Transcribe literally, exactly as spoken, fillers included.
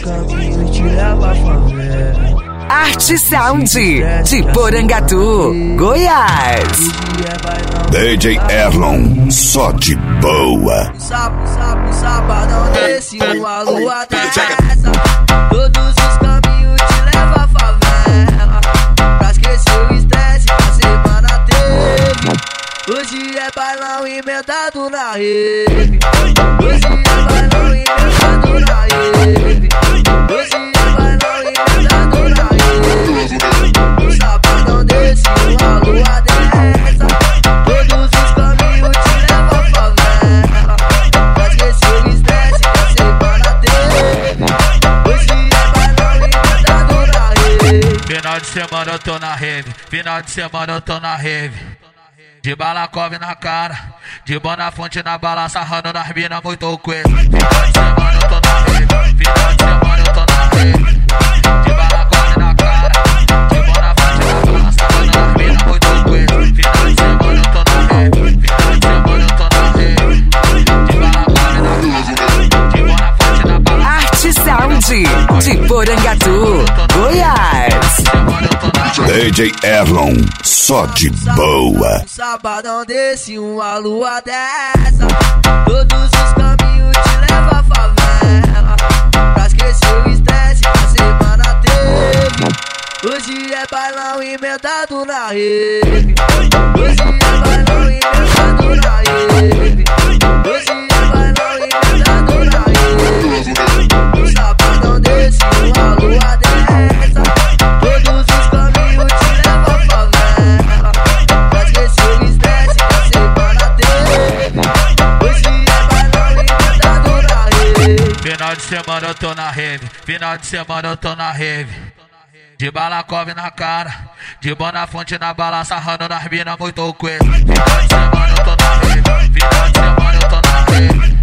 caminhos te levam à favela. Arte Sound de Porangatu, Goiás. D J Erlon, só de boa. Sapo, sapo, sabadão desse, uma lua dessa. Todos os caminhos te levam à favela. Pra esquecer o estresse que a semana teve. Hoje é bailão emendado na rede. Hoje é bailão emendado na rede. Hoje é bailão emendado na rede. O sabadão desse, uma lua dessa. Todos os caminhos te levam à favela. Pra esquecer o estresse que a semana teve. Hoje é bailão emendado na rede. Final de semana eu tô na rave, final de semana eu tô na rave. De balacove na cara, de bona fonte na bala, sarrando nas mina muito coelho. Final de semana eu tô na rave, final de semana eu tô na rave. De balacove na cara, de bona fonte na bala, sarrando nas mina muito coelho. Final de semana eu tô na rave, final de semana eu tô na rave. De balacove na cara, de bona fonte na bala. Arte Sound de Porangatu, Goiás. D J Erlon, só de boa. Um sabadão desse, uma lua dessa. Todos os caminhos te levam à favela. Pra esquecer o estresse que a semana teve. Hoje é bailão emendado na rede. Hoje é bailão emendado na rede. Hoje é bailão emendado na rede. Um sabadão desse, uma lua dessa. Todos os caminhos te levam à favela. Pra esquecer o estresse que a semana teve. Hoje é bailão emendado na rede. Final de semana eu tô na rave, final de semana eu tô na rave. De balacove na cara, de bona fonte na bala, sarrando nas mina muito coelho. Final de semana eu tô na rave, final de semana eu tô na rave.